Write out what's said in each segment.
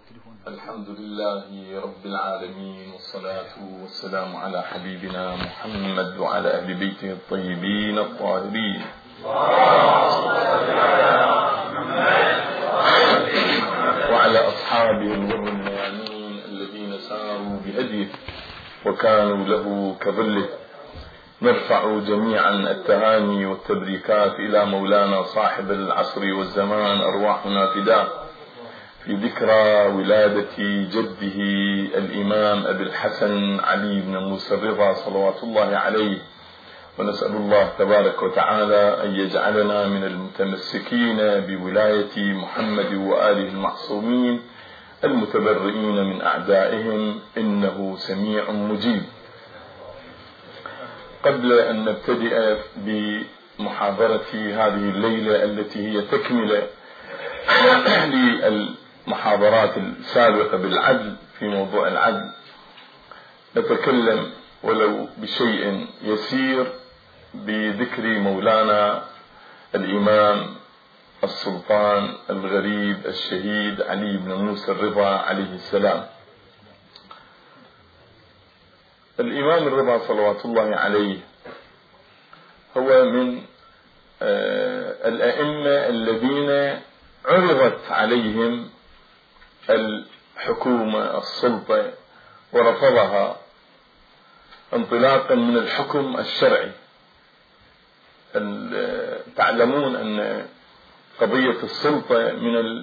الحمد لله رب العالمين، والصلاة والسلام على حبيبنا محمد وعلى أهل بيته الطيبين الطاهرين، وعلى أصحابه الغر الميامين الذين ساروا بهديه وكانوا له كظله. نرفع جميعا التهاني والتبريكات إلى مولانا صاحب العصر والزمان، أرواحنا فداه، في ذكرى ولادة جده الإمام أبي الحسن علي بن موسى الرضا صلوات الله عليه. ونسأل الله تبارك وتعالى أن يجعلنا من المتمسكين بولاية محمد وآله المعصومين المتبرئين من أعدائهم، إنه سميع مجيب. قبل أن نبتدئ بمحاضرة هذه الليلة التي هي تكملة للمحاضرات السابقة بالعدل في موضوع العدل، نتكلم ولو بشيء يسير بذكر مولانا الإمام السلطان الغريب الشهيد علي بن موسى الرضا عليه السلام. الإمام الرضا صلوات الله عليه هو من الأئمة الذين عرضت عليهم الحكومة السلطة ورفضها انطلاقا من الحكم الشرعي. تعلمون أن قضية السلطة من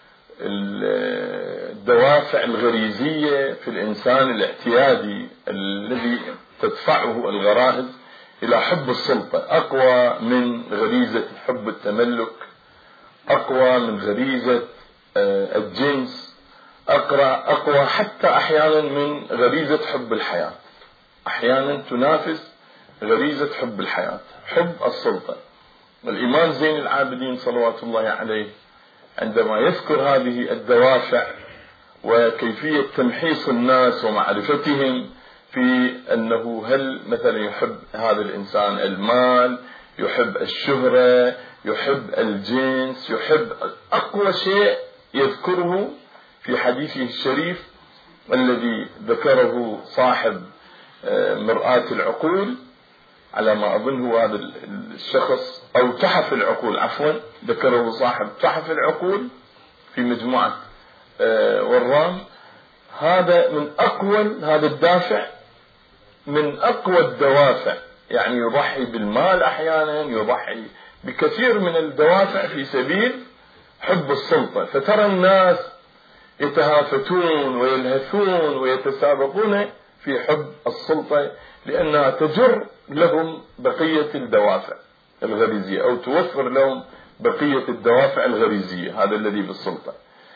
الدوافع الغريزية في الإنسان الاعتيادي الذي تدفعه الغرائز إلى حب السلطة، أقوى من غريزة حب التملك، أقوى من غريزة الجنس، أقوى حتى أحيانا من غريزة حب الحياة، أحيانا تنافس غريزة حب الحياة، حب السلطة. الإمام زين العابدين صلوات الله عليه عندما يذكر هذه الدوافع وكيفية تمحيص الناس ومعرفتهم في أنه هل مثلا يحب هذا الإنسان المال، يحب الشهرة، يحب الجنس، يحب أقوى شيء يذكره في حديثه الشريف الذي ذكره صاحب مرآة العقول، على ما أظنه هذا الشخص، أو تحف العقول عفوا، ذكره صاحب تحف العقول في مجموعة ورام. هذا من أقوى، هذا الدافع من أقوى الدوافع، يعني يضحي بالمال أحيانا، يضحي بكثير من الدوافع في سبيل حب السلطة. فترى الناس يتهافتون ويلهثون ويتسابقون في حب السلطة لأنها تجر لهم بقية الدوافع الغريزية، أو توفر لهم بقية الدوافع الغريزية، هذا الذي بالسلطة.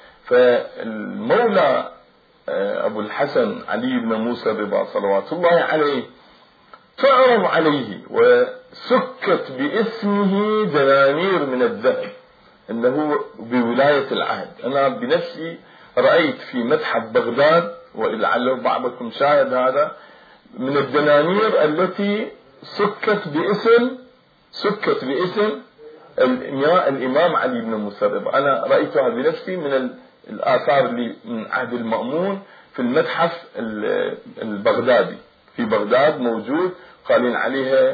فالمولى أبو الحسن علي بن موسى الرضا صلوات الله عليه تعرض عليه وسكت باسمه دنانير من الذهب أنه بولاية العهد. أنا بنفسي رأيت في متحف بغداد، ولعله بعضكم شاهد هذا، من الدنانير التي سكت باسم الإمام علي بن موسى الرضا. أنا رأيتها بنفسي من الآثار اللي من عهد المأمون في المتحف البغدادي في بغداد موجود، قالين عليها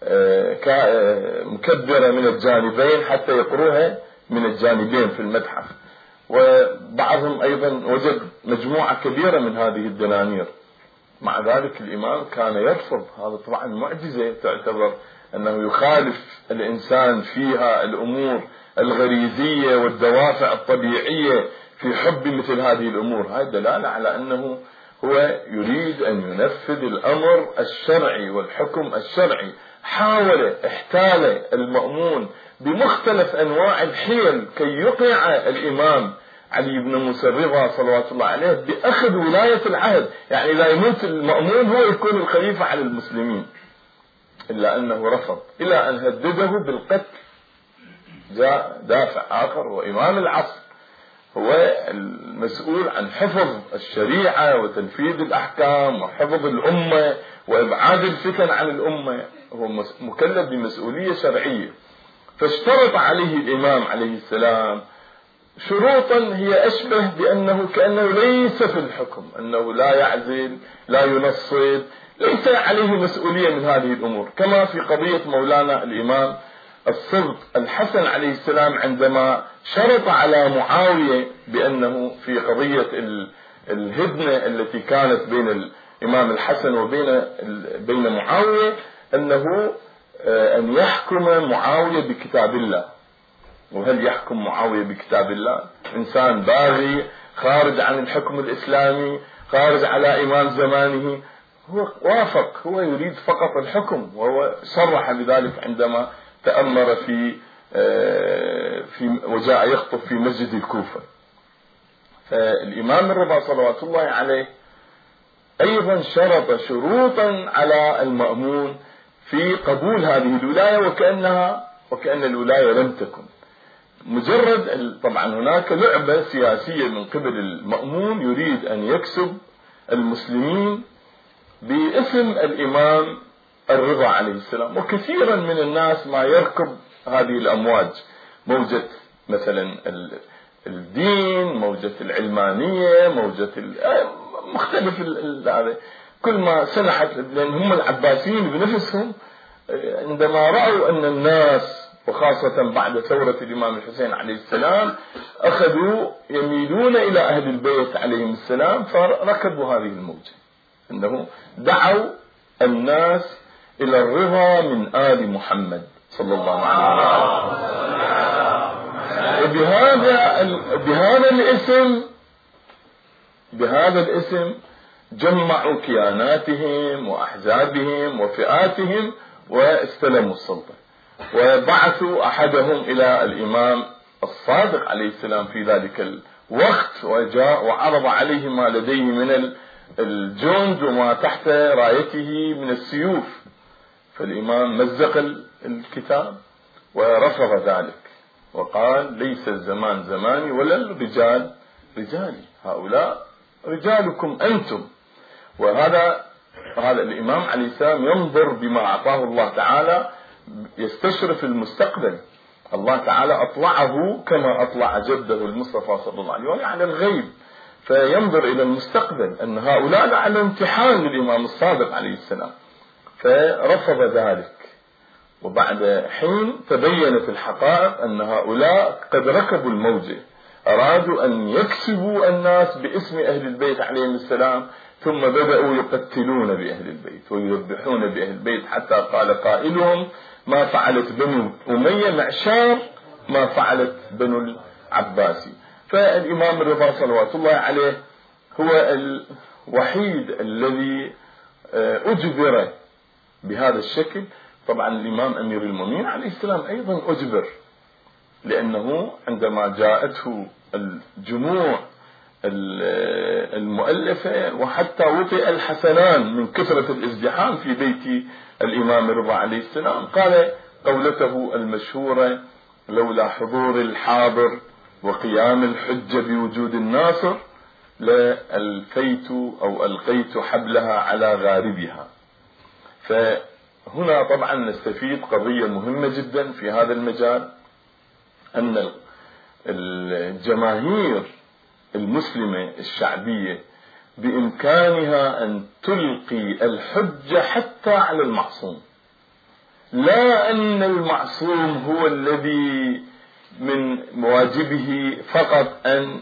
مكبرة من الجانبين حتى يقروها من الجانبين في المتحف. وبعضهم أيضا وجد مجموعة كبيرة من هذه الدنانير. مع ذلك الإمام كان يرفض. هذا طبعا معجزة، تعتبر أنه يخالف الإنسان فيها الأمور الغريزية والدوافع الطبيعية في حب مثل هذه الأمور. هذا دلالة على أنه هو يريد أن ينفذ الأمر الشرعي والحكم الشرعي. احتال المأمون بمختلف أنواع الحيل كي يقع الإمام علي بن موسى الرضا صلوات الله عليه بأخذ ولاية العهد، يعني لا يموت المأمون هو يكون الخليفة على المسلمين، إلا أنه رفض إلى أن هدده بالقتل. جاء دافع آخر، وإمام العصر هو المسؤول عن حفظ الشريعة وتنفيذ الأحكام وحفظ الأمة وإبعاد الفتن عن الأمة، هو مكلف بمسؤولية شرعية. فاشترط عليه الإمام عليه السلام شروطا هي أشبه بأنه كأنه ليس في الحكم، أنه لا يعزل، لا ينصب، ليس عليه مسؤولية من هذه الأمور، كما في قضية مولانا الإمام الصدق الحسن عليه السلام عندما شرط على معاوية بأنه في قضية الهدنة التي كانت بين الإمام الحسن بين معاوية، أنه أن يحكم معاوية بكتاب الله. وهل يحكم معاوية بكتاب الله؟ إنسان باغي خارج عن الحكم الإسلامي، خارج على إمام زمانه، هو وافق، هو يريد فقط الحكم، وهو صرح بذلك عندما تأمر في وجاء يخطب في مسجد الكوفة. فالإمام الرضا صلوات الله عليه أيضا شرط شروطا على المأمون في قبول هذه الولاية، وكأن الولاية لم تكن مجرد. طبعا هناك لعبة سياسية من قبل المأمون، يريد أن يكسب المسلمين باسم الإمام الرضا عليه السلام. وكثيرا من الناس ما يركب هذه الأمواج، موجة مثلا الدين، موجة العلمانية، موجة مختلف هذا، كل ما سنحت، لأن هم العباسيين بنفسهم عندما رأوا أن الناس وخاصة بعد ثورة الإمام الحسين عليه السلام أخذوا يميلون إلى أهل البيت عليهم السلام، فركبوا هذه الموجة، أنه دعوا الناس إلى الرضا من آل محمد صلى الله عليه وسلم. بهذا الاسم جمعوا كياناتهم وأحزابهم وفئاتهم واستلموا السلطة، وبعثوا أحدهم إلى الإمام الصادق عليه السلام في ذلك الوقت، وجاء وعرض عليه ما لديه من الجند وما تحت رايته من السيوف. فالإمام مزق الكتاب ورفض ذلك، وقال: ليس الزمان زماني ولا الرجال رجالي، هؤلاء رجالكم أنتم. وهذا الإمام عليه السلام ينظر بما أعطاه الله تعالى، يستشرف المستقبل. الله تعالى أطلعه كما أطلع جده المصطفى صلى الله عليه وسلم على الغيب، فينظر إلى المستقبل أن هؤلاء على امتحان للإمام الصادق عليه السلام، فرفض ذلك. وبعد حين تبينت الحقائق أن هؤلاء قد ركبوا الموجة، أرادوا أن يكسبوا الناس باسم أهل البيت عليهم السلام، ثم بدأوا يقتلون بأهل البيت ويذبحون بأهل البيت، حتى قال قائلهم: ما فعلت بنو أمية معشار ما فعلت بنو العباسي. فالإمام الرضا صلوات الله عليه هو الوحيد الذي أجبر بهذا الشكل. طبعا الإمام أمير المؤمنين عليه السلام أيضا أجبر، لأنه عندما جاءته الجموع المؤلفة وحتى وطئ الحسنان من كثرة الازدحام في بيت الإمام الرضا عليه السلام، قال قولته المشهورة: لولا حضور الحاضر وقيام الحجة بوجود الناصر لألفيت أو ألقيت حبلها على غاربها. فهنا طبعا نستفيد قضية مهمة جدا في هذا المجال، أن الجماهير المسلمة الشعبية بإمكانها أن تلقي الحجة حتى على المعصوم، لا أن المعصوم هو الذي من واجبه فقط أن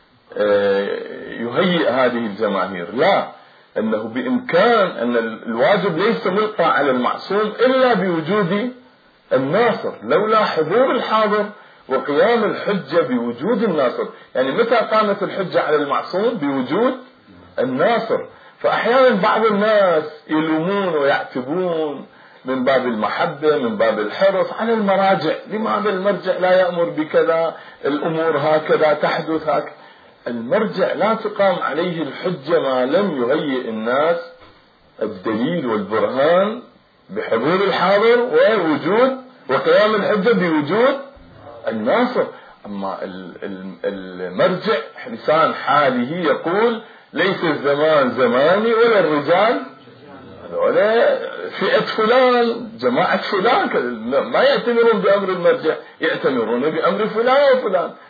يهيئ هذه الجماهير، لا، أنه بإمكان أن الواجب ليس ملقى على المعصوم إلا بوجود الناصر. لولا حضور الحاضر وقيام الحجة بوجود الناصر، يعني متى قامت الحجة على المعصوم؟ بوجود الناصر. فأحيانا بعض الناس يلومون ويعتبون من باب المحبة، من باب الحرص على المراجع، لماذا المرجع لا يأمر بكذا، الأمور هكذا تحدث هكذا. المرجع لا تقام عليه الحجة ما لم يهيئ الناس الدليل والبرهان بحضور الحاضر ووجود وقيام الحجة بوجود الناصر. أما المرجع لسان حاله يقول: ليس الزمان زماني ولا الرجال ولا فئة فلان جماعة فلان، ما يأتمرون بأمر المرجع، يأتمرون بأمر فلان وفلان.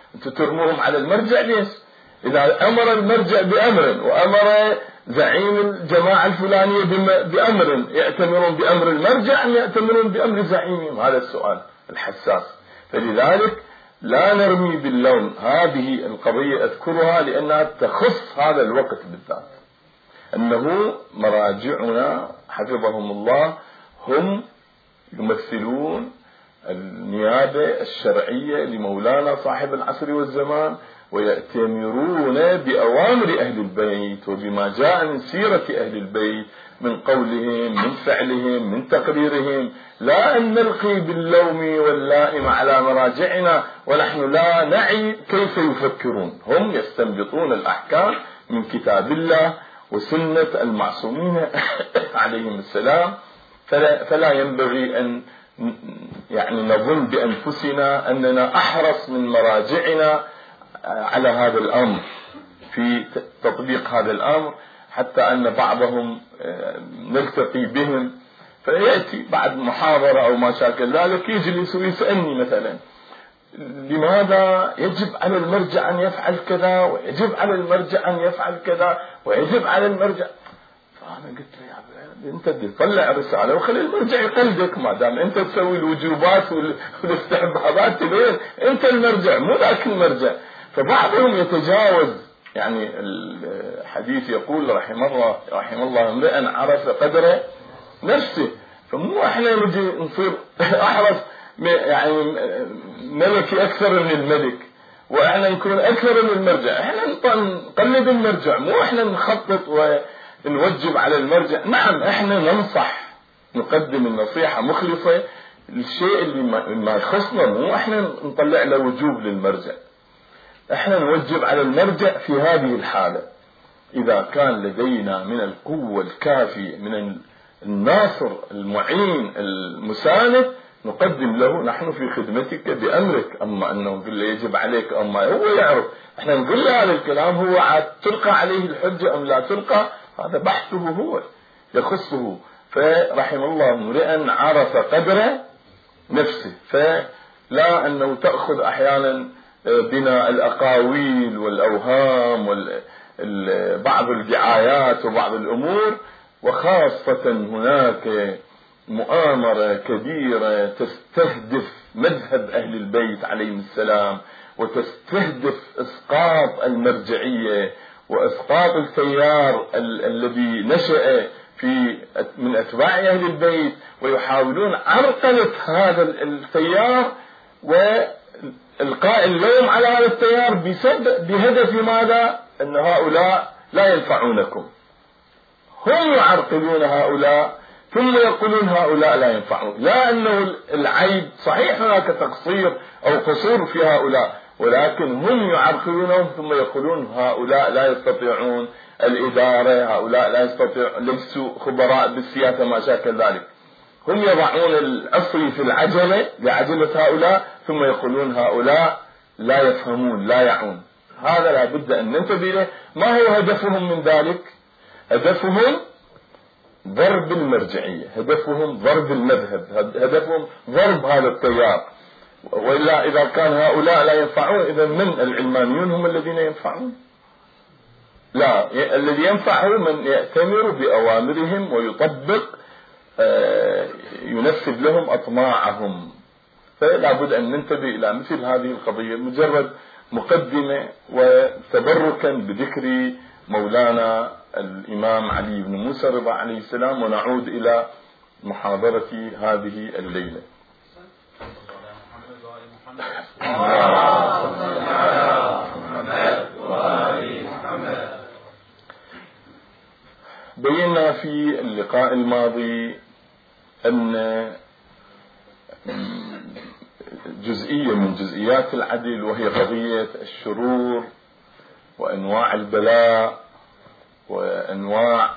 أنتم ترموهم على المرجع ليش؟ إذا أمر المرجع بأمر وأمر زعيم الجماعة الفلانية بأمر، يأتمرون بأمر المرجع أم يأتمرون بأمر زعيمهم؟ هذا السؤال الحساس. فلذلك لا نرمي باللوم. هذه القضية أذكرها لأنها تخص هذا الوقت بالذات، أنه مراجعنا حفظهم الله هم يمثلون النيابة الشرعية لمولانا صاحب العصر والزمان، ويأتمرون بأوامر أهل البيت وبما جاء من سيرة أهل البيت من قولهم من فعلهم من تقريرهم، لا أن نلقي باللوم واللائم على مراجعنا ونحن لا نعي كيف يفكرون. هم يستنبطون الأحكام من كتاب الله وسنة المعصومين عليهم السلام، فلا ينبغي أن يعني نظن بأنفسنا أننا أحرص من مراجعنا على هذا الأمر في تطبيق هذا الأمر، حتى أن بعضهم نلتقي بهم فيأتي بعد محاضرة أو ما شاكل ذلك يجلس ويسألني مثلا لماذا يجب على المرجع أن يفعل كذا ويجب على المرجع أن يفعل كذا ويجب على المرجع. فأنا قلت له يا أنت تطلع رسالة وخلي المرجع يقلدك، ما دام أنت تسوي الوجوبات والاستحبابات تبين أنت المرجع مو ذاك المرجع. فبعضهم يتجاوز، يعني الحديث يقول رحم الله امرئ عرف قدر نفسه. فمو احنا نجي نصير احرص يعني ملكي اكثر من الملك واحنا نكون اكثر من المرجع، احنا نقلد المرجع، مو احنا نخطط ونوجب على المرجع. نعم احنا ننصح، نقدم النصيحة مخلصة، الشيء اللي ما يخصنا مو احنا نطلع له وجوب للمرجع، احنا نوجب على المرجع في هذه الحالة. اذا كان لدينا من القوة الكافية من الناصر المعين المساند نقدم له نحن في خدمتك بأمرك. أما أنه نقول له يجب عليك أما هو يعرف، احنا نقول له هذا الكلام هو عاد تلقى عليه الحجة أم لا تلقى، هذا بحثه هو يخصه. فرحم الله امرئا عرف قدر نفسه. فلا أنه تأخذ أحيانا بنا الأقاويل والأوهام وبعض الدعايات وبعض الأمور، وخاصة هناك مؤامرة كبيرة تستهدف مذهب أهل البيت عليهم السلام وتستهدف إسقاط المرجعية وإسقاط التيار الذي نشأ من أتباع أهل البيت، ويحاولون عرقلة هذا التيار وإلقاء اللوم على هذا التيار بهدف ماذا؟ أن هؤلاء لا ينفعونكم. هم يعرقلون هؤلاء ثم يقولون هؤلاء لا ينفعون، لا أنه العيب صحيح هناك تقصير أو قصور في هؤلاء، ولكن هم يعرقلونهم ثم يقولون هؤلاء لا يستطيعون الإدارة، هؤلاء لا يستطيعون، ليسوا خبراء بالسياسة ما شاكل ذلك. هم يضعون العصي في العجلة لعجلة هؤلاء ثم يقولون هؤلاء لا يفهمون لا يعون. هذا لا بد أن ننتبه له. ما هو هدفهم من ذلك؟ هدفهم ضرب المرجعية، هدفهم ضرب المذهب، هدفهم ضرب هذا التيار. وإلا إذا كان هؤلاء لا ينفعون، إذا من العلمانيون هم الذين ينفعون؟ لا، الذي ينفع هو من يأتمر بأوامرهم ويطبق ينفذ لهم أطماعهم. فلا بد أن ننتبه إلى مثل هذه القضية. مجرد مقدمة وتبركا بذكر مولانا الإمام علي بن موسى رضا عليه السلام، ونعود إلى محاضرة هذه الليلة. بينا في اللقاء الماضي أن جزئية من جزئيات العدل، وهي قضية الشرور وأنواع البلاء وأنواع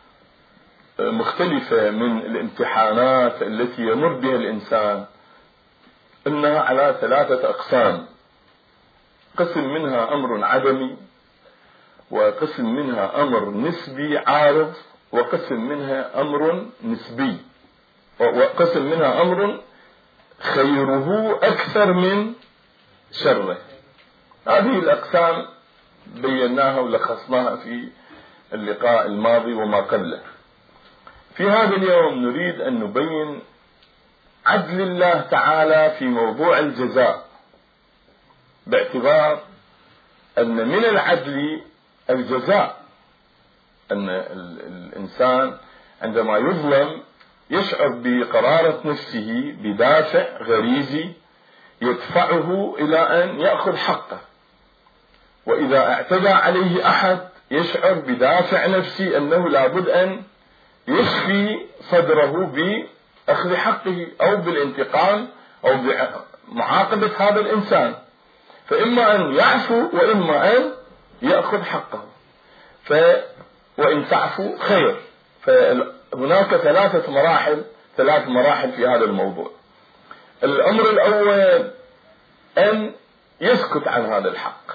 مختلفة من الامتحانات التي يمر بها الإنسان، إنها على 3 أقسام. قسم منها أمر عدمي، وقسم منها أمر نسبي عارض، وقسم منها أمر نسبي، وقسم منها أمر خيره أكثر من شره. هذه الأقسام بيناها ولخصناها في اللقاء الماضي وما قبله. في هذا اليوم نريد أن نبين عدل الله تعالى في موضوع الجزاء، باعتبار أن من العدل الجزاء، أن الإنسان عندما يظلم يشعر بقرارة نفسه بدافع غريزي يدفعه إلى أن يأخذ حقه، وإذا اعتدى عليه أحد يشعر بدافع نفسي أنه لابد أن يشفي صدره بأخذ حقه أو بالانتقام أو بمعاقبة هذا الإنسان، فإما أن يعفو وإما أن يأخذ حقه، وإن تعفو خير. فهناك ثلاث مراحل في هذا الموضوع. الأمر الأول أن يسكت عن هذا الحق،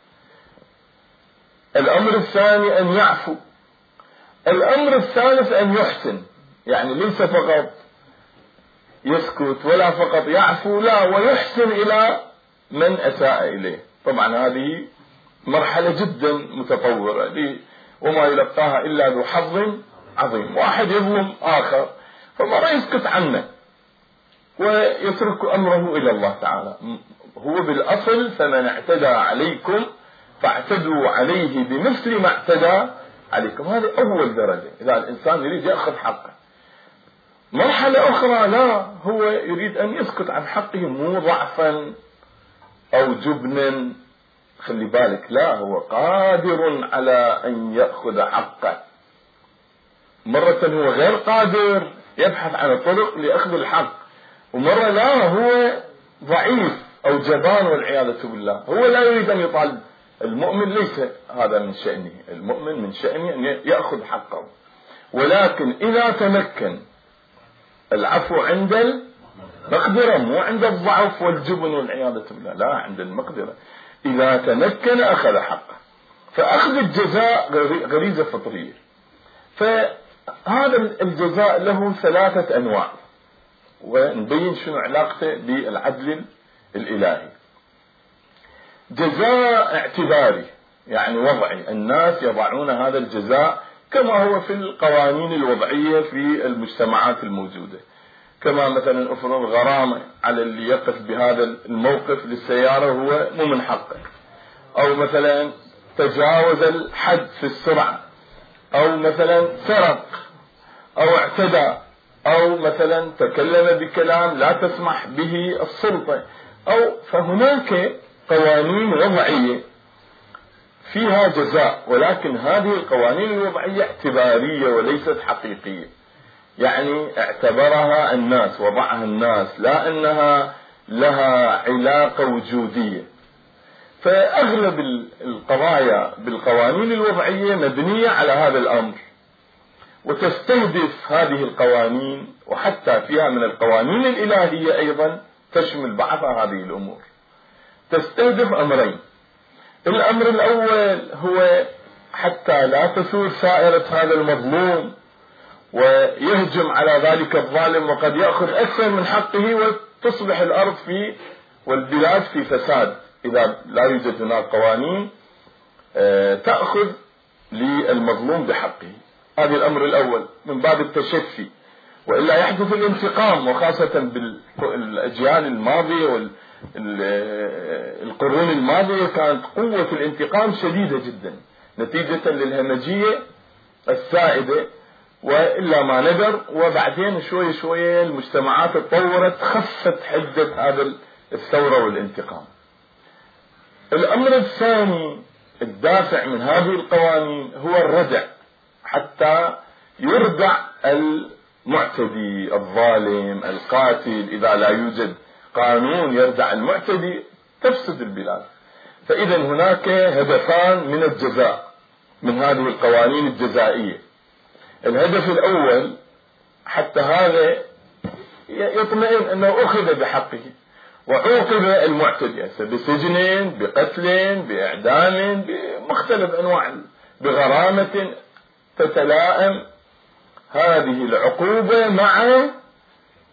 الأمر الثاني أن يعفو، الأمر الثالث أن يحسن، يعني ليس فقط يسكت ولا فقط يعفو، لا، ويحسن إلى من أساء إليه. طبعا هذه مرحلة جدا متطورة وما يلقاها إلا ذو حظ عظيم. واحد يظلم آخر فمرة يسكت عنه ويترك أمره إلى الله تعالى. هو بالأصل فمن اعتدى عليكم فاعتدوا عليه بمثل ما اعتدى عليكم. هذه أول درجة إذا الإنسان يريد يأخذ حقه. مرحلة أخرى لا، هو يريد أن يسكت عن حقه، مو ضعفا أو جبنا، خلي بالك، لا، هو قادر على أن يأخذ حقه. مرة هو غير قادر يبحث عن الطرق لأخذ الحق، ومرة لا، هو ضعيف أو جبان والعياذ بالله، هو لا يريد أن يطالب. المؤمن ليس هذا من شأنه، المؤمن من شأنه أن يأخذ حقه، ولكن إذا تمكن العفو عند المقدرة، مو عند الضعف والجبن والعياذ بالله، لا، عند المقدرة. إذا تمكن أخذ حقه. فأخذ الجزاء غريزة فطرية. فهذا الجزاء له ثلاثة أنواع، ونبين شنو علاقته بالعدل الإلهي. جزاء اعتباري، يعني وضعي، الناس يضعون هذا الجزاء كما هو في القوانين الوضعية في المجتمعات الموجودة، كما مثلا افرض غرامة على اللي يقف بهذا الموقف للسيارة هو مو من حقه، أو مثلا تجاوز الحد في السرعة، أو مثلا سرق، أو اعتدى، أو مثلا تكلم بكلام لا تسمح به السلطة، فهناك قوانين وضعية فيها جزاء، ولكن هذه القوانين الوضعية اعتبارية وليست حقيقية، يعني اعتبرها الناس، وضعها الناس، لا أنها لها علاقة وجودية. فأغلب القضايا بالقوانين الوضعية مبنية على هذا الأمر، وتستهدف هذه القوانين، وحتى فيها من القوانين الإلهية أيضا تشمل بعض هذه الأمور. تستهدف أمرين. الأمر الأول هو حتى لا تثور سائرة هذا المظلوم ويهجم على ذلك الظالم وقد يأخذ أكثر من حقه، وتصبح الأرض والبلاد في فساد إذا لا يوجد هناك قوانين تأخذ للمظلوم بحقه. هذا الأمر الأول من باب التشفي، وإلا يحدث الانتقام، وخاصة بالأجيال الماضية والقرون الماضية كانت قوة الانتقام شديدة جدا نتيجة للهمجية السائدة، وإلا ما ندر. وبعدين شوي شوي المجتمعات تطورت، خفت حدة هذا الثورة والانتقام. الأمر الثاني الدافع من هذه القوانين هو الردع، حتى يردع المعتدي الظالم القاتل. إذا لا يوجد قانون يردع المعتدي تفسد البلاد. فإذا هناك هدفان من الجزاء من هذه القوانين الجزائية. الهدف الأول حتى هذا يطمئن أنه أخذ بحقه وعوقب المعتدي بسجن، بقتل، بإعدام، بمختلف أنواع، بغرامة تتلائم هذه العقوبة مع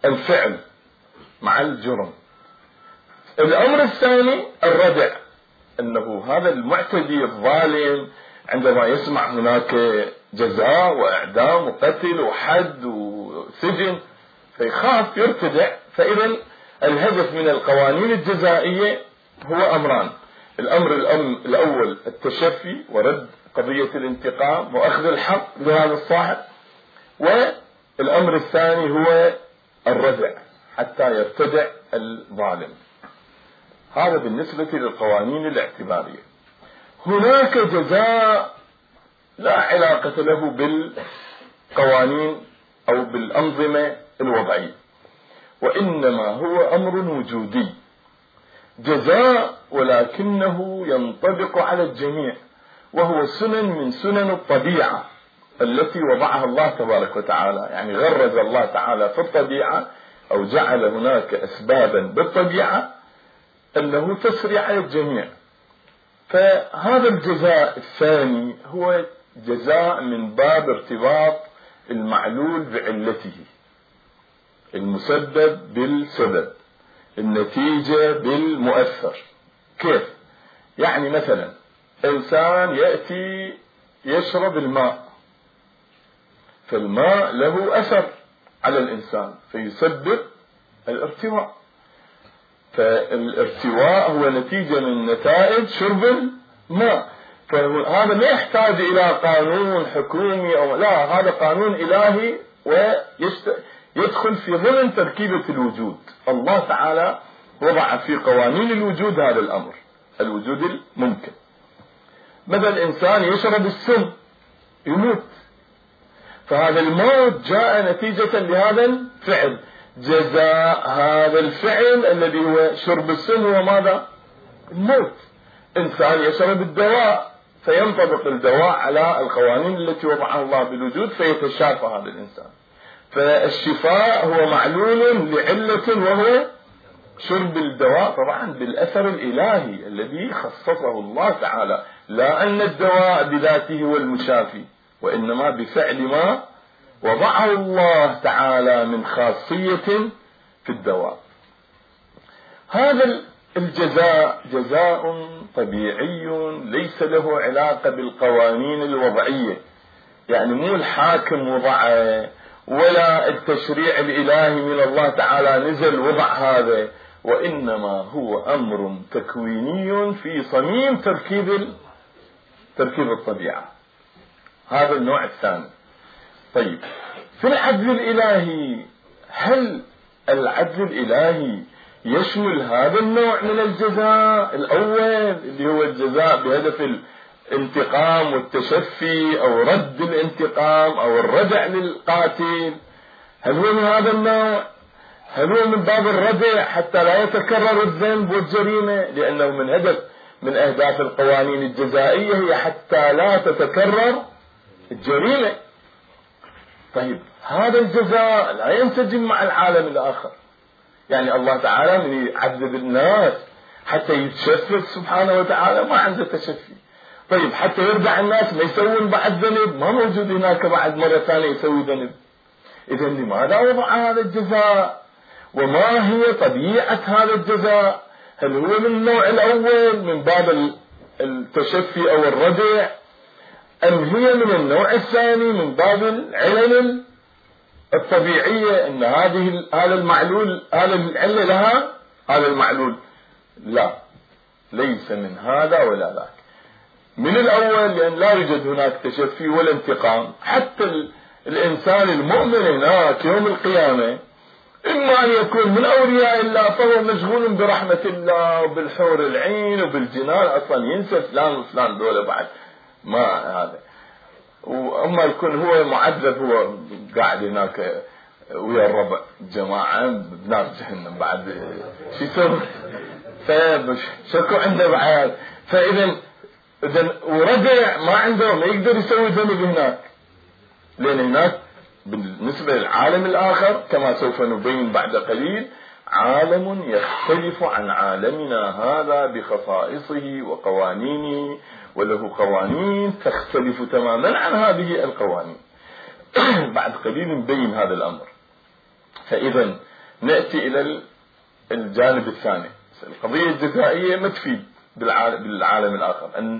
الفعل، مع الجرم. الأمر الثاني الردع، أنه هذا المعتدي الظالم عندما يسمع هناك جزاء وإعدام وقتل وحد وسجن فيخاف يرتدع. فإذا الهدف من القوانين الجزائية هو أمران: الأمر الأول التشفي ورد قضية الانتقام وأخذ الحق لهذا الصاحب، والأمر الثاني هو الردع حتى يرتدع الظالم. هذا بالنسبة للقوانين الاعتبارية. هناك جزاء لا علاقة له بالقوانين أو بالأنظمة الوضعية، وإنما هو أمر وجودي، جزاء ولكنه ينطبق على الجميع، وهو سنن من سنن الطبيعة التي وضعها الله تبارك وتعالى. يعني غرز الله تعالى في الطبيعة أو جعل هناك أسبابا بالطبيعة أنه تسري على الجميع. فهذا الجزاء الثاني هو جزاء من باب ارتباط المعلول بعلته، المسبب بالسبب، النتيجة بالمؤثر. كيف؟ يعني مثلا إنسان يأتي يشرب الماء، فالماء له أثر على الإنسان فيسبب الارتواء، فالارتواء هو نتيجة من نتائج شرب الماء. فهذا لا يحتاج إلى قانون حكومي أو لا، هذا قانون إلهي ويدخل في ضمن تركيبة الوجود. الله تعالى وضع في قوانين الوجود هذا الأمر، الوجود الممكن. مثلا إنسان يشرب السم يموت، فهذا الموت جاء نتيجة لهذا الفعل. جزاء هذا الفعل الذي هو شرب السم هو ماذا؟ الموت. إنسان يشرب الدواء فينطبق الدواء على القوانين التي وضعها الله بالوجود فيتشافى هذا الإنسان. فالشفاء هو معلول لعلة وهو شرب الدواء، طبعا بالأثر الإلهي الذي خصصه الله تعالى، لا أن الدواء بذاته هو المشافي، وإنما بفعل ما وضعه الله تعالى من خاصية في الدواء. هذا الجزاء جزاء طبيعي ليس له علاقة بالقوانين الوضعية، يعني مو الحاكم وضعه ولا التشريع الإلهي من الله تعالى نزل وضع هذا، وإنما هو أمر تكويني في صميم تركيب الطبيعة. هذا النوع الثاني. طيب، في العدل الإلهي، هل العدل الإلهي يشمل هذا النوع من الجزاء الأول اللي هو الجزاء بهدف الانتقام والتشفي أو رد الانتقام أو الردع للقاتل؟ هل هو من هذا النوع؟ هل هو من باب الردع حتى لا يتكرر الذنب والجريمة؟ لأنه من أهداف القوانين الجزائية هي حتى لا تتكرر الجريمة. طيب، هذا الجزاء لا ينسجم مع العالم الآخر. يعني الله تعالى من يعذب الناس حتى يتشفف سبحانه وتعالى ما عنده تشفي. طيب، حتى يردع الناس ما يسوون بعد ذنب، ما موجود هناك بعد مرة ثانية يسوي ذنب. إذا لماذا وضع هذا الجزاء؟ وما هي طبيعة هذا الجزاء؟ هل هو من النوع الأول من باب التشفي أو الردع، أم هي من النوع الثاني من باب العلل الطبيعية أن هذا المعلول هذا العلة لها هذا المعلول؟ لا، ليس من هذا ولا ذاك. من الأول لأن لا يوجد هناك تشفي ولا انتقام. حتى الإنسان المؤمن هناك يوم القيامة إما أن يكون من أولياء الله فهو مشغول برحمة الله وبالحور العين وبالجنان، أصلا ينسى فلان وفلان دولة بعد ما هذا. وأما يكون هو معذب، هو قاعد هناك ويا الربع جماعة بنار جهنم بعد شو يسوي؟ فشكو عنده بعد. فإذا ورجع ما عنده، ما يقدر يسوي ذنب هناك، لأن هناك بالنسبة للعالم الآخر كما سوف نبين بعد قليل عالم يختلف عن عالمنا هذا بخصائصه وقوانينه، وله قوانين تختلف تماما عن هذه القوانين. بعد قليل نبين هذا الأمر. فإذا نأتي إلى الجانب الثاني. القضية الجزائية ما تفيد بالعالم الآخر، أن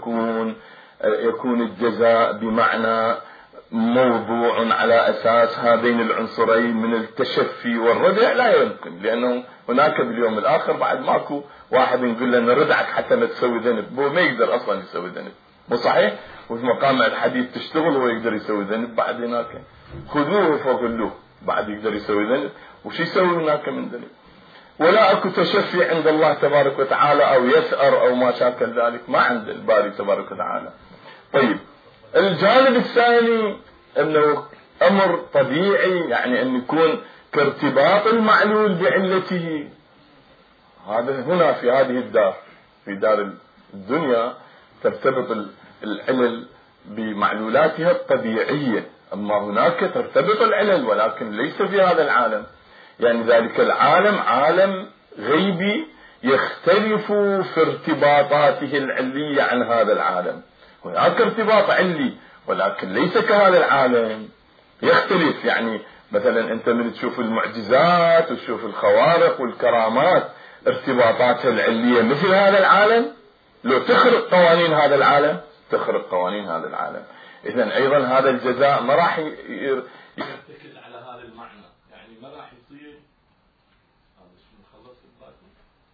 يكون الجزاء بمعنى موضوع على أساس هذين العنصرين من التشفي والردع، لا يمكن، لأنه هناك باليوم الآخر بعد ماكو واحد يقول له نردعك حتى ما تسوي ذنب، هو ما يقدر أصلا يسوي ذنب، مو صحيح؟ وفي مقام الحديث تشتغل هو يقدر يسوي ذنب، بعد هناك خذوه فغلوه بعد يقدر يسوي ذنب، وش يسوي هناك من ذنب؟ ولا اكو تشفي عند الله تبارك وتعالى او يثأر او ما شاكل ذلك، ما عند الباري تبارك وتعالى. طيب الجانب الثاني انه امر طبيعي، يعني ان يكون كارتباط المعلول بعلته، هذا هنا في هذه الدار، في دار الدنيا ترتبط العلل بمعلولاتها الطبيعية، اما هناك ترتبط العلل ولكن ليس في هذا العالم، يعني ذلك العالم عالم غيبي يختلف في ارتباطاته العلية عن هذا العالم، هناك ارتباط علي ولكن ليس كهذا العالم، يختلف. يعني مثلا انت من تشوف المعجزات وتشوف الخوارق والكرامات ارتباطاتها العلية مثل هذا العالم، لو تخرق قوانين هذا العالم تخرق قوانين هذا العالم. اذن ايضا هذا الجزاء ما راح يتكل على هذا المعنى، يعني ما راح يصير هذا شو نخلص الباقي.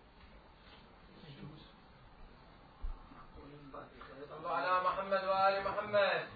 صلوا على محمد وآل محمد.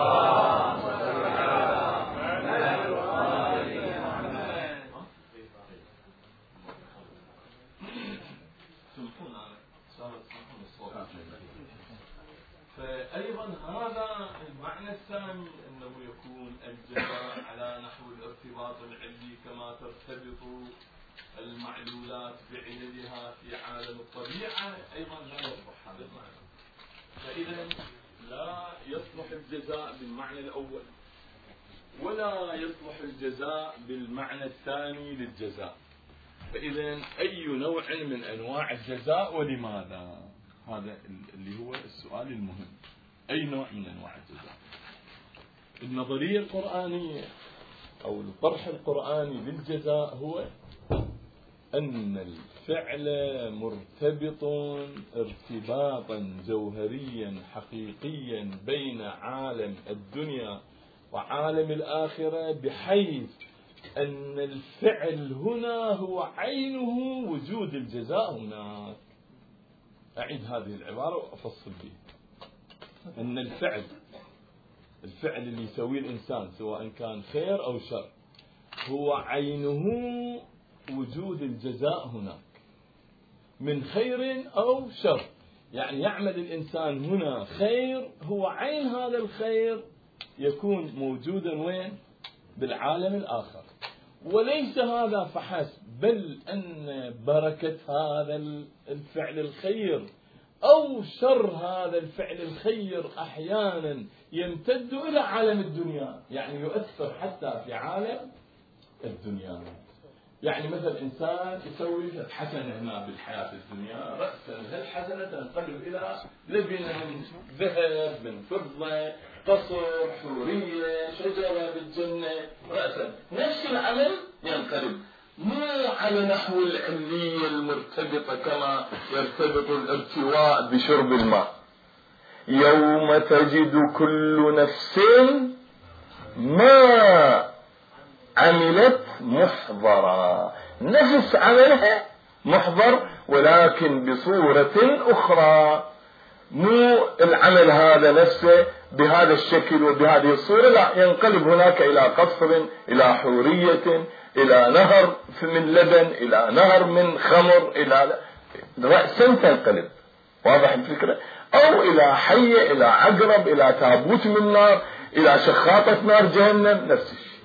فأيضا هذا المعنى الثاني أنه يكون الجزاء على نحو الارتباط العلي كما ترتبط المعلولات بعللها في عالم الطبيعة، أيضا لا يصلح هذا المعنى. فإذا لا يصلح الجزاء بالمعنى الأول ولا يصلح الجزاء بالمعنى الثاني للجزاء. فإذا أي نوع من أنواع الجزاء ولماذا؟ هذا اللي هو السؤال المهم، أي نوع من أنواع الجزاء؟ النظرية القرآنية أو الطرح القرآني للجزاء هو أن الفعل مرتبط ارتباطا جوهريا حقيقيا بين عالم الدنيا وعالم الآخرة، بحيث أن الفعل هنا هو عينه وجود الجزاء هناك. أعيد هذه العبارة وأفصل بها. أن الفعل اللي يسويه الإنسان سواء كان خير أو شر هو عينه وجود الجزاء هناك من خير أو شر، يعني يعمل الإنسان هنا خير، هو عين هذا الخير يكون موجودا وين؟ بالعالم الآخر. وليس هذا فحسب، بل أن بركة هذا الفعل الخير أو شر هذا الفعل الخير أحيانا يمتد إلى عالم الدنيا، يعني يؤثر حتى في عالم الدنيا. يعني مثل إنسان يسوي حسنة هنا بالحياة الدنيا، رأسا هالحسنة تنقلب إلى لبنة من ذهب من فضة، قصر، حورية، شجرة بالجنة، رأسا نفس العمل ينقلب، مو على نحو العلية المرتبطة كما يرتبط الارتواء بشرب الماء. يوم تجد كل نفس ما عملت محضرا، نفس عملها محضر ولكن بصورة أخرى، مو العمل هذا نفسه بهذا الشكل وبهذه الصورة، لا، ينقلب هناك إلى قصر، إلى حورية، إلى نهر من لبن، إلى نهر من خمر، إلى رأسا تنقلب، واضح الفكرة؟ أو إلى حية، إلى عقرب، إلى تابوت من نار، إلى شخاطة نار جهنم، نفس الشيء.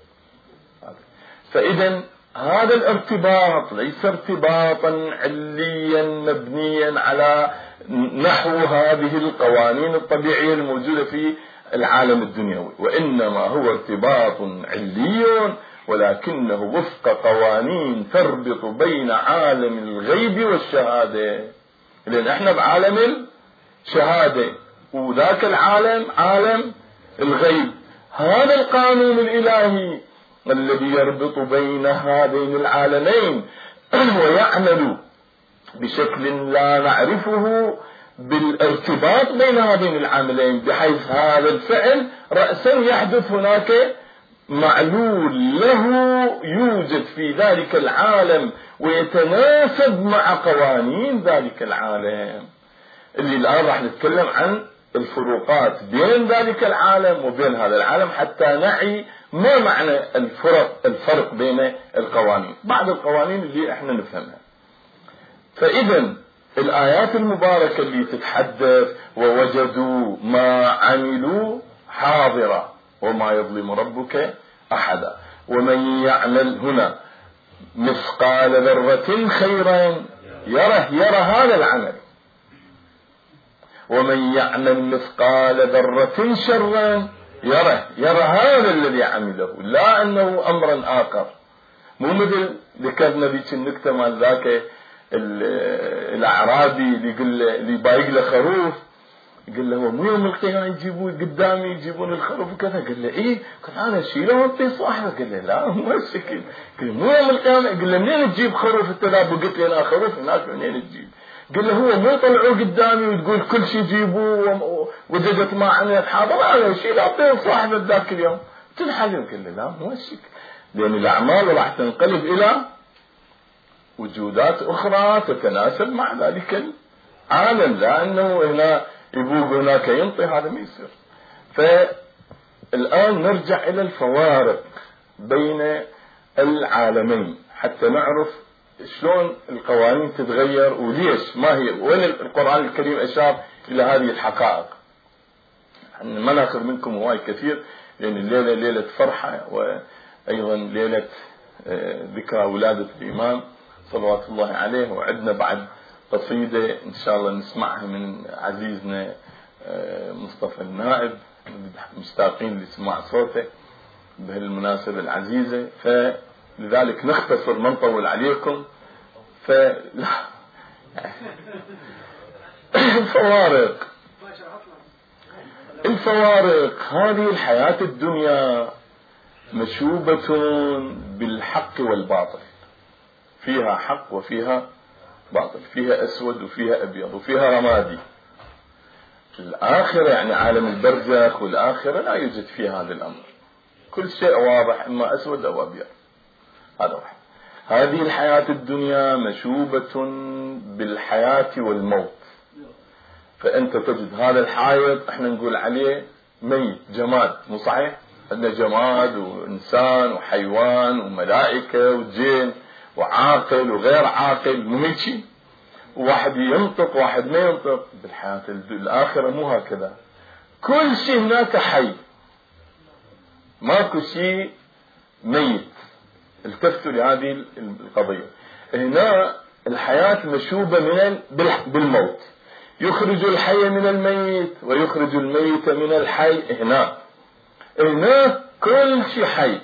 فإذا هذا الارتباط ليس ارتباطا عليا مبنيا على نحو هذه القوانين الطبيعية الموجودة في العالم الدنيوي، وإنما هو ارتباط علي ولكنه وفق قوانين تربط بين عالم الغيب والشهادة، لأن احنا بعالم الشهادة وذاك العالم عالم الغيب. هذا القانون الإلهي الذي يربط بين هذين العالمين ويعمل بشكل لا نعرفه بالارتباط بين هذين العاملين، بحيث هذا الفعل رأسا يحدث هناك معلول له يوجد في ذلك العالم ويتناسب مع قوانين ذلك العالم، اللي الآن راح نتكلم عن الفروقات بين ذلك العالم وبين هذا العالم حتى نعي ما معنى الفرق بين القوانين، بعض القوانين اللي احنا نفهمها. فإذا الآيات المباركة اللي تتحدث ووجدوا ما عملوا حاضرة وما يظلم ربك أحدا، ومن يعمل هنا مثقال ذرة خيرا يرى هذا العمل، ومن يعمل مثقال ذرة شرا يرى هذا الذي عمله، لا أنه أمرا آخر. مو مثل ذكرنا ذيك النكتة مال ذاك الأعرابي اللي بايق له خروف، قال له هو مو يوم القيامة يجيبون قدامي يجيبون الخروف وكذا؟ قال له إيه؟ قال أنا أشيله وأعطيه صاحبه. قال له لا مو هالشكل. قال مو يوم القيامة. قال له منين تجيب خروف؟ أنت لا قلت لي أنا خروف هناك منين تجيب؟ قال له هو مو طلعوا قدامي وتقول كل شيء جيبوه ووجدت ما عملت حاضر، أنا أشيله أعطيه صاحبه ذاك اليوم تنحلم. قال له لا مو هالشكل، لأن الأعمال راح تنقلب إلى وجودات أخرى تتناسب مع ذلك العالم، لا أنه هنا يبوق هناك ينطي، هذا ما يصير. فالآن نرجع إلى الفوارق بين العالمين حتى نعرف شلون القوانين تتغير وليش، ما هي، وين القرآن الكريم أشار إلى هذه الحقائق. ما ناخذ منكم هواي كثير، لأن الليلة ليلة فرحة، وأيضا ليلة ذكرى ولادة الإمام صلوات الله عليه، وعندنا بعد قصيدة إن شاء الله نسمعها من عزيزنا مصطفى النائب، مشتاقين لسماع صوته بهالمناسبة العزيزة، فلذلك نختصر ما نطول عليكم. الفوارق هذه الحياة الدنيا مشوبة بالحق والباطل، فيها حق وفيها باطل، فيها أسود وفيها أبيض وفيها رمادي. الآخرة يعني عالم البرزخ والآخرة لا يوجد فيها هذا الأمر، كل شيء واضح، إما أسود أو أبيض، هذا واحد. هذه الحياة الدنيا مشوبة بالحياة والموت، فأنت تجد هذا الحائط احنا نقول عليه ميت، جماد، مو صحيح؟ عندنا جماد وإنسان وحيوان وملائكة وجن وعاقل وغير عاقل، مو هيك شيء؟ واحد ينطق واحد ما ينطق. بالحياة الآخرة مو هكذا، كل شيء هناك حي، ماكو شيء ميت. التفتوا لهذه القضية. هنا الحياة مشوبة بالموت، يخرج الحي من الميت ويخرج الميت من الحي. هنا كل شيء حي،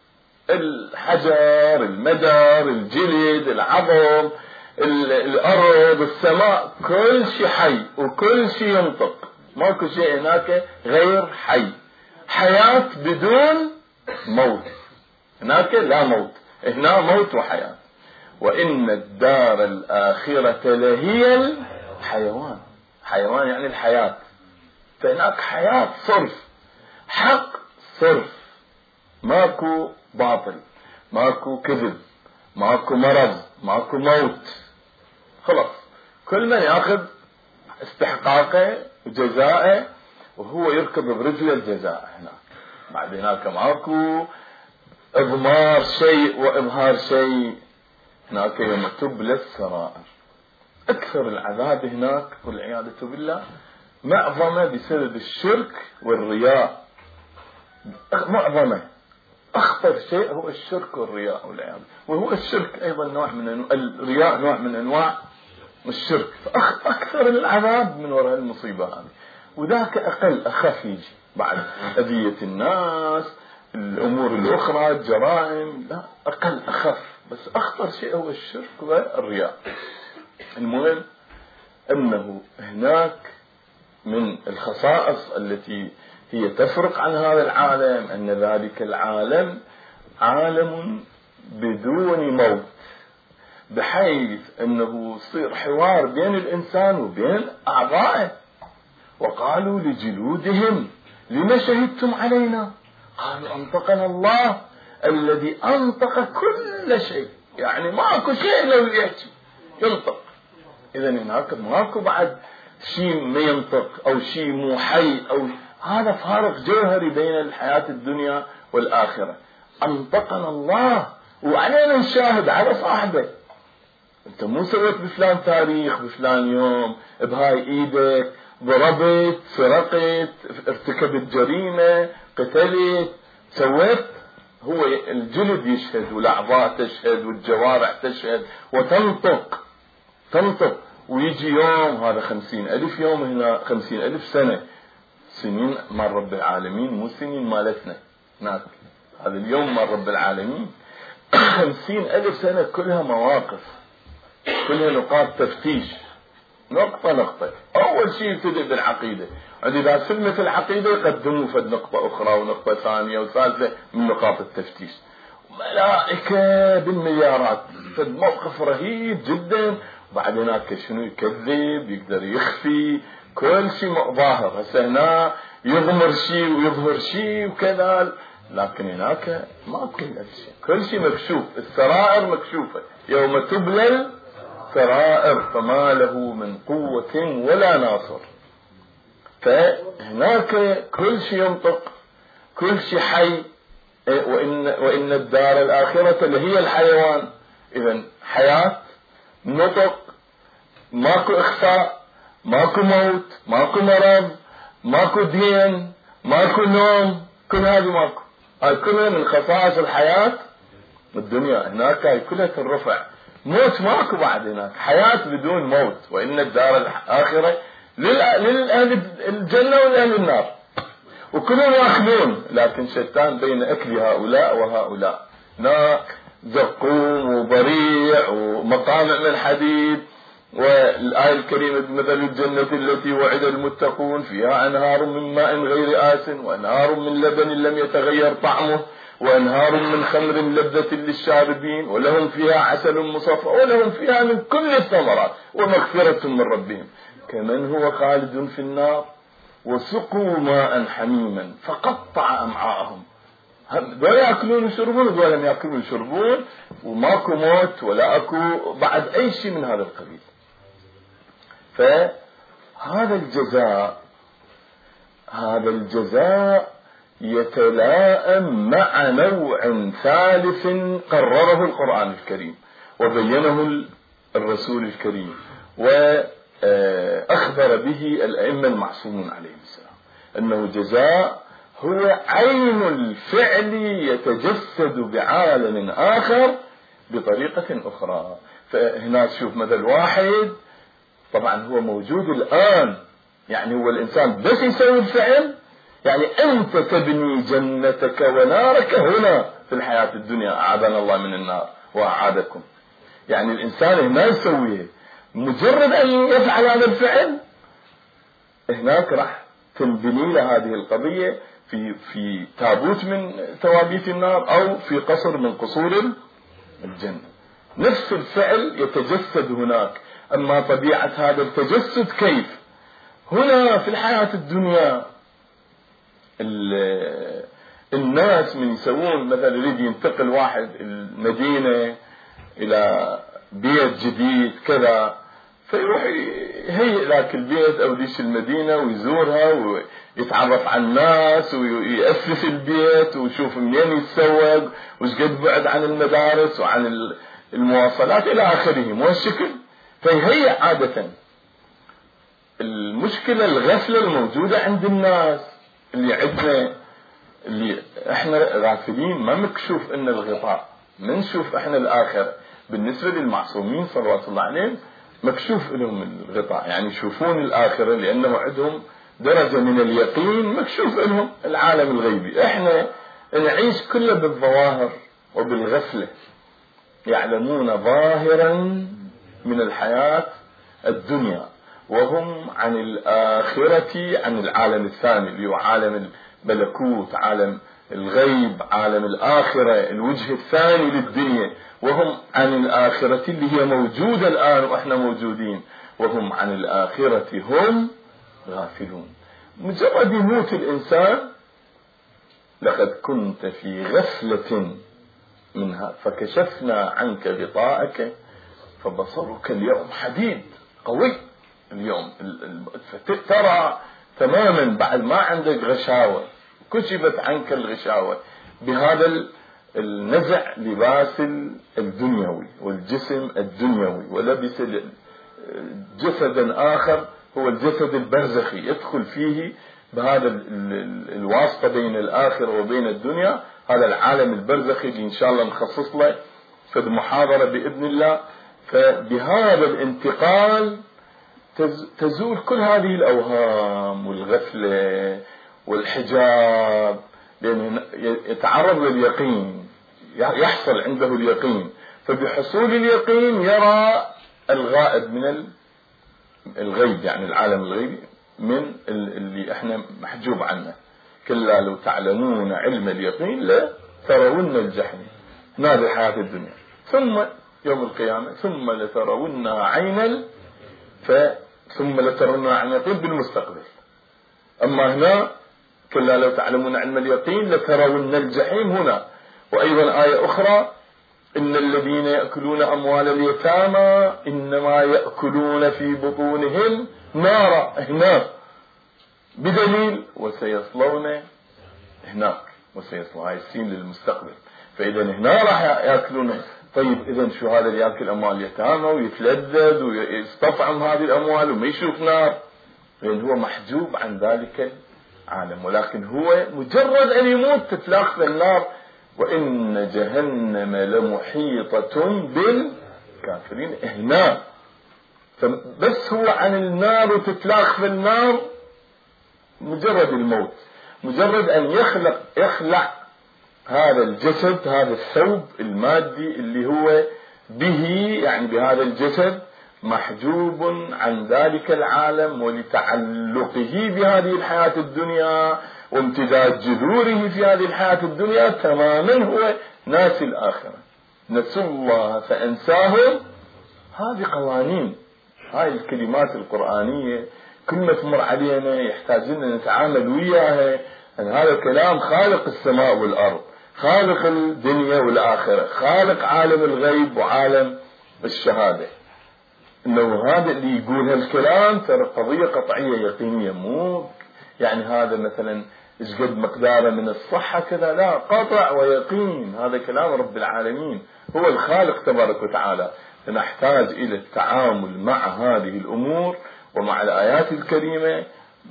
الحجر، المدر، الجلد، العظم، الأرض، السماء، كل شيء حي وكل شيء ينطق، ماكو شيء هناك غير حي، حياة بدون موت. هناك لا موت، هنا موت وحياة. وإن الدار الآخرة لهي الحيوان، حيوان يعني الحياة، فهناك حياة صرف، حق صرف، ماكو باطل، ماكو كذب، ماكو مرض، ماكو موت، خلاص. كل من يأخذ استحقاقه وجزاءه وهو يركض برجل الجزاء. هناك بعد هناك ماكو إضمار شيء وإظهار شيء، هناك يوم تبلى السرائر. أكثر العذاب هناك والعياذ بالله معظمه بسبب الشرك والرياء، معظمه. أخطر شيء هو الشرك والرياء والعياذ، وهو الشرك أيضا نوع من الرياء، نوع من أنواع الشرك. فأكثر العذاب من وراء المصيبة هذه، وذاك أقل أخف يجي بعد أذية الناس، الأمور الأخرى، الجرائم، لا أقل أخف، بس أخطر شيء هو الشرك والرياء. المهم أنه هناك من الخصائص التي هي تفرق عن هذا العالم أن ذلك العالم عالم بدون موت، بحيث أنه يصير حوار بين الإنسان وبين أعضائه. وقالوا لجلودهم لما شهدتم علينا؟ قالوا أنطقنا الله الذي أنطق كل شيء. يعني ماكو شيء لو يحكي ينطق. إذن هناك ماكو بعد شيء ما ينطق أو شيء مو حي، أو هذا فارق جوهري بين الحياة الدنيا والآخرة. أنطقنا الله وعلينا نشاهد على صاحبه. أنت مو سويت بفلان تاريخ بفلان يوم بهاي إيدك، ضربت، سرقت، ارتكبت جريمة، قتلت، سويت. هو الجلد يشهد والأعضاء تشهد والجوارح تشهد وتنطق. ويجي يوم، هذا 50,000 يوم، هنا 50,000 سنة، سنين مع رب العالمين، مو سنين مالتنا هناك. هذا اليوم مع رب العالمين 50,000 سنة، كلها مواقف، كلها نقاط تفتيش، نقطة. أول شيء يبتدئ بالعقيدة، إذا سلمت العقيدة يقدموا فد نقطة أخرى ونقطة ثانية وثالثة من نقاط التفتيش. ملائكة بالمليارات، فد موقف رهيب جدا. بعد هناك شنو يكذب، يقدر يخفي، كل شيء ظاهر. هسه هنا يضمر شيء ويظهر شيء وكذا، لكن هناك ما كل شيء مكشوف، السرائر مكشوفة. يوم تبلى السرائر فما له من قوة ولا ناصر. فهناك كل شيء ينطق، كل شيء حي. وإن الدار الآخرة لهي الحيوان. إذن حياة، نطق، ماكو إخفاء، ماكو موت، ماكو مرض، ماكو دين، ماكو نوم، كل هذه ماكو. هاي كلها من خصائص الحياة الدنيا. هناك هاي كلها الرفع. موت ماكو بعد هناك، حياة بدون موت. وإن الدار الآخرة للأهل الجنة والأهل النار، وكلهم يأكلون، لكن شتان بين أكل هؤلاء وهؤلاء. هناك زقوم وضريع ومقامع من حديد. والآية الكريمة مثل الجنة التي وعد المتقون فيها أنهار من ماء غير آسن وأنهار من لبن لم يتغير طعمه وأنهار من خمر لذة للشاربين ولهم فيها عسل مصفى ولهم فيها من كل الثمرات ومغفرة من ربهم كمن هو خالد في النار وسقوا ماء حميما فقطع أمعاءهم. دول يأكلون ويشربون، دول لم يأكلون ويشربون، وماكو موت ولا أكو بعد أي شيء من هذا القبيل. فهذا الجزاء يتلائم مع نوع ثالث قرره القرآن الكريم وبينه الرسول الكريم وأخبر به الأئمة المعصومون عليهم السلام، أنه جزاء هو عين الفعل يتجسد بعالم آخر بطريقة أخرى. فهنا تشوف مثل واحد طبعا هو موجود الآن، يعني هو الإنسان بس يسوي الفعل، يعني أنت تبني جنتك ونارك هنا في الحياة الدنيا، أعاذنا الله من النار وأعادكم. يعني الإنسان هنا يسويه، مجرد أن يفعل هذا الفعل هناك راح تنبني له هذه القضية في تابوت من توابيت النار أو في قصر من قصور الجنة. نفس الفعل يتجسد هناك. أما طبيعة هذا التجسد كيف؟ هنا في الحياة الدنيا الناس من يسوون مثلا يريد ينتقل واحد المدينة إلى بيت جديد كذا، فيروح يهيئ ذاك البيت أو ديش المدينة ويزورها ويتعرف على الناس ويأسس البيت ويشوف منين يتسوق وش قد بعد عن المدارس وعن المواصلات إلى آخره. مو الشكل؟ فيهيئ عادة. المشكلة الغفلة الموجودة عند الناس اللي عندنا، اللي احنا غافلين، ما مكشوف ان الغطاء، ما نشوف احنا الآخرة. بالنسبة للمعصومين صلوات الله عليهم مكشوف لهم الغطاء، يعني يشوفون الآخرة لأنه عندهم درجة من اليقين، مكشوف لهم العالم الغيبي. احنا نعيش كله بالظواهر وبالغفلة. يعلمون ظاهرا من الحياة الدنيا وهم عن الآخرة، عن العالم الثاني اللي هو عالم الملكوت، عالم الغيب، عالم الآخرة، الوجه الثاني للدنيا، وهم عن الآخرة اللي هي موجودة الآن وإحنا موجودين، وهم عن الآخرة هم غافلون. مجرد يموت الإنسان لقد كنت في غفلة منها فكشفنا عنك غطاءك فبصرك اليوم حديد قوي. اليوم ترى تماما بعد ما عندك غشاوة، كشفت عنك الغشاوة بهذا النزع لباس الدنيوي والجسم الدنيوي، ولبس جسدا آخر هو الجسد البرزخي يدخل فيه بهذا الواسطة بين الآخرة وبين الدنيا، هذا العالم البرزخي اللي إن شاء الله نخصص له في المحاضرة بإذن الله. فبهذا الانتقال تزول كل هذه الأوهام والغفلة والحجاب، لأنه يتعرض لليقين، يحصل عنده اليقين، فبحصول اليقين يرى الغائب من الغيب، يعني العالم الغيبي من اللي احنا محجوب عنه. كلا لو تعلمون علم اليقين لا ترون الجحيم، هذه الحياة الدنيا، ثم يوم القيامة ثم لترون عين ثم لترون عين اليقين بالمستقبل. أما هنا كلا لو تعلمون علم اليقين لترون الجحيم هنا. وأيضا آية أخرى إن الذين يأكلون أموال اليتامى إنما يأكلون في بطونهم نارا، هناك بدليل وسيصلون هناك، وسيصلون هاي السين للمستقبل، فإذا هنا راح يأكلون. طيب إذا شو هذا اللي يأكل أموال اليتامى ويتلذذ ويستطعم هذه الأموال وما يشوف نار؟ لأن هو محجوب عن ذلك العالم، ولكن هو مجرد أن يموت تتلاقى في النار، وإن جهنم لمحيطة بالكافرين. هنا بس هو عن النار وتتلاقى في النار مجرد الموت، مجرد أن يخلع هذا الجسد، هذا الثوب المادي اللي هو به، يعني بهذا الجسد محجوب عن ذلك العالم، ولتعلقه بهذه الحياة الدنيا وامتداد جذوره في هذه الحياة الدنيا تماما هو ناسي الآخرة. نسوا الله فأنساهم. هذه قوانين، هاي الكلمات القرآنية كل ما تمر علينا يحتاج لنا نتعامل وياها. أن هذا الكلام خالق السماء والأرض، خالق الدنيا والآخرة، خالق عالم الغيب وعالم الشهادة. إنه هذا اللي يقول هالكلام ترى قضية قطعية يقينية، مو يعني هذا مثلا إيش قد مقداره من الصحة كذا، لا، قطع ويقين. هذا كلام رب العالمين، هو الخالق تبارك وتعالى. نحتاج إلى التعامل مع هذه الأمور ومع الآيات الكريمة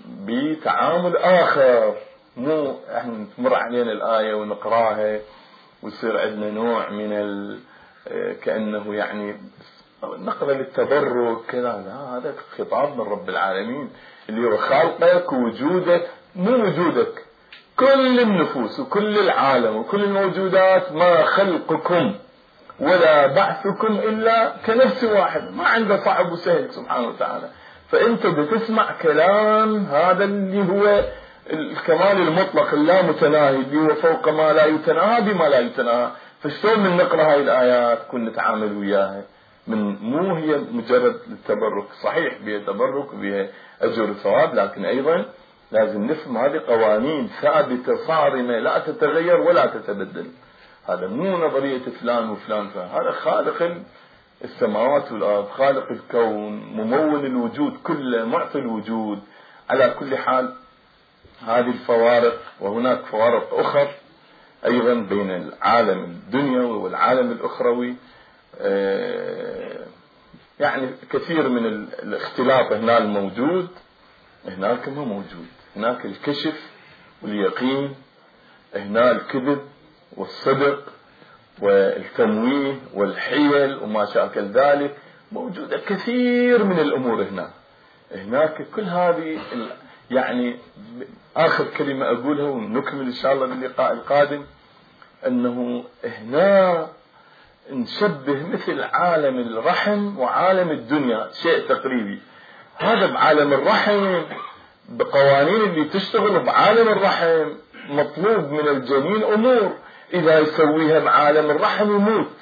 بتعامل آخر، مو احنا تمر علينا الآية ونقراها ويصير عندنا نوع من كأنه يعني نقرأ للتبرك كذا. لا، هذا خطاب من رب العالمين اللي هو خالقك ووجودك، مو وجودك، كل النفوس وكل العالم وكل الموجودات، ما خلقكم ولا بعثكم إلا كنفس واحد، ما عنده صعب وسهل سبحانه وتعالى. فأنت بتسمع كلام هذا اللي هو الكمال المطلق اللا متناهي، اللي هو فوق ما لا يتناهى بما لا يتناهى. فشلون من نقرأ هاي الآيات كن نتعامل وياها؟ مو هي مجرد التبرك، صحيح بها تبرك وبها أجر وثواب، لكن أيضا لازم نفهم هذه قوانين ثابتة صارمة لا تتغير ولا تتبدل. هذا مو نظرية فلان وفلان فلان، هذا خالق السماوات والأرض، خالق الكون، ممول الوجود كله، معطي الوجود. على كل حال هذه الفوارق، وهناك فوارق أخرى أيضا بين العالم الدنيوي والعالم الأخروي. يعني كثير من الاختلاط هنا الموجود، هناك ما موجود. هناك الكشف واليقين، هنا الكذب والصدق والتمويه والحيل وما شاكل ذلك، موجودة كثير من الأمور هناك كل هذه. يعني آخر كلمة أقولها ونكمل إن شاء الله باللقاء القادم، أنه هنا نشبه مثل عالم الرحم وعالم الدنيا شيء تقريبي. هذا بعالم الرحم بقوانين اللي تشتغل بعالم الرحم مطلوب من الجنين أمور، إذا يسويها بعالم الرحم يموت،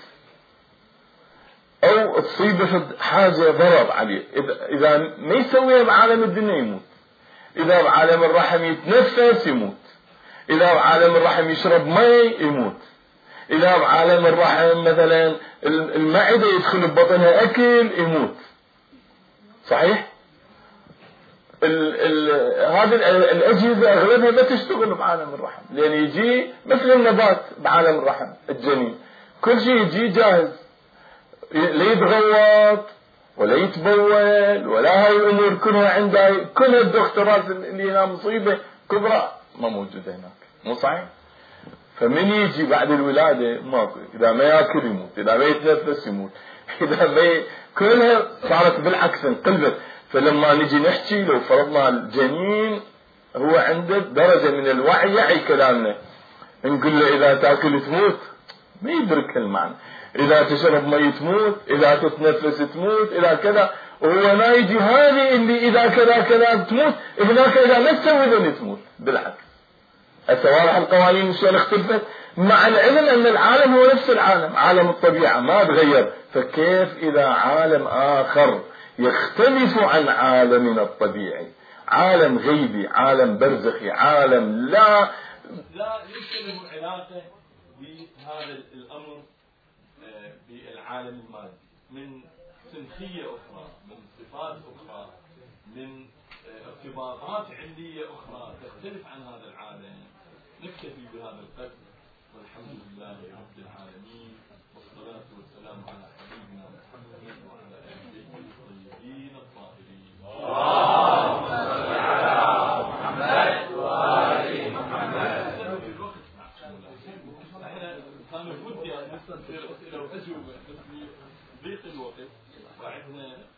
أو تصيبه حاجة ضرر عليه. إذا ما يسويها بعالم الدنيا يموت، إذا بعالم الرحم يتنفس يموت، إذا بعالم الرحم يشرب مي يموت، إذا بعالم الرحم مثلا المعدة يدخل ببطنها أكل يموت. صحيح؟ هذه الأجهزة أغلبها ما تشتغل بعالم الرحم، لأن يجي مثل النبات بعالم الرحم الجنين، كل شيء يجي جاهز، لا يتغوط ولا يتبول ولا هاي الأمور كلها عنده، كل الدكتورات اللي هنا مصيبة كبرى ما موجودة هناك. مو صحيح؟ فمن يجي بعد الولادة ماكو، إذا ما يأكل يموت، إذا ما يتنفس يموت، إذا ما كلها صارت بالعكس انقلبت. فلما نجي نحكي لو فرضنا الجنين هو عنده درجة من الوعي يعي كلامنا، نقول له إذا تأكل تموت ما يدرك المعنى، إذا تشرب مي تموت، إذا تتنفس تموت، إذا كذا، وهو ما يجي هذه اللي إذا كذا كذا تموت، هناك إذا ما تسوي ذني تموت. بالعكس التوارح القوانين شلون اختلفت، مع العلم أن العالم هو نفس العالم، عالم الطبيعة ما تغير. فكيف إذا عالم آخر يختلف عن عالمنا الطبيعي، عالم غيبي، عالم برزخي، عالم لا يمكن له علاقة بهذا الأمر بالعالم المادي، من سنخية أخرى، من صفات أخرى، من ارتباطات علمية أخرى تختلف عن هذا العالم. نكتفي بهذا القدر، والحمد لله رب العالمين، والصلاة والسلام على حبيبنا محمد وعلى آله الطيبين الطاهرين. اللهم صل على محمد وآل محمد. بسبب الوقت احنا كان ودي أن نستنفر أسئلة وأجوبة، بس ضيق الوقت وعندنا